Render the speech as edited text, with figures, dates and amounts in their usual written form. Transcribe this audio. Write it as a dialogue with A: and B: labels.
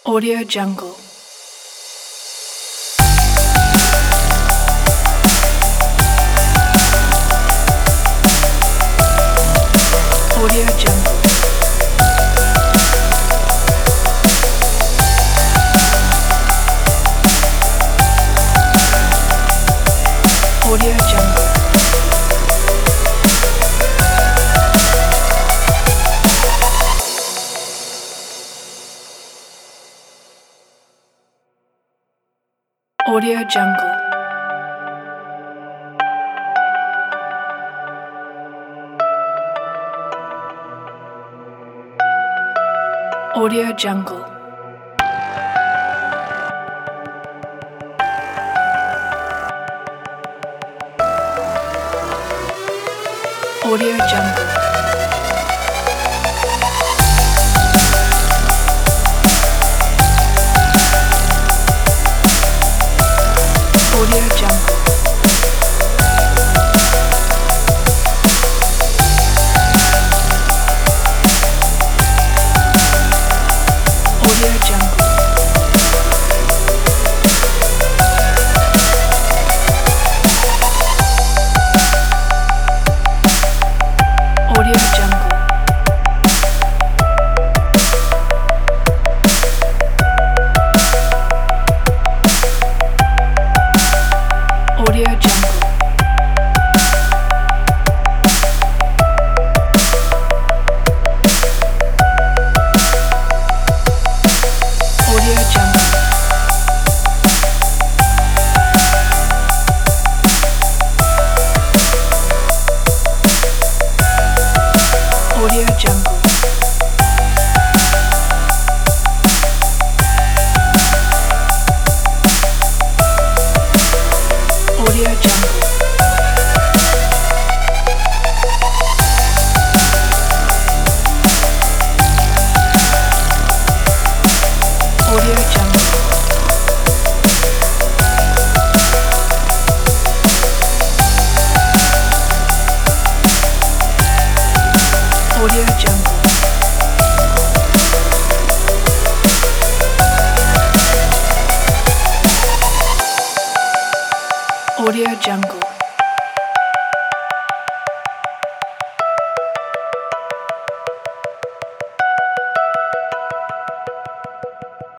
A: Audio Jungle. Audio Jungle. Audio Jungle. Audio Jungle. Audio Jungle. Audio Jungle. Audio Jungle. Audio Jungle. Audio Jungle. Audio Jungle. Audio Jungle. Audio Jungle. Audio Jungle. Audio Jungle. Audio Jungle. Audio Jungle.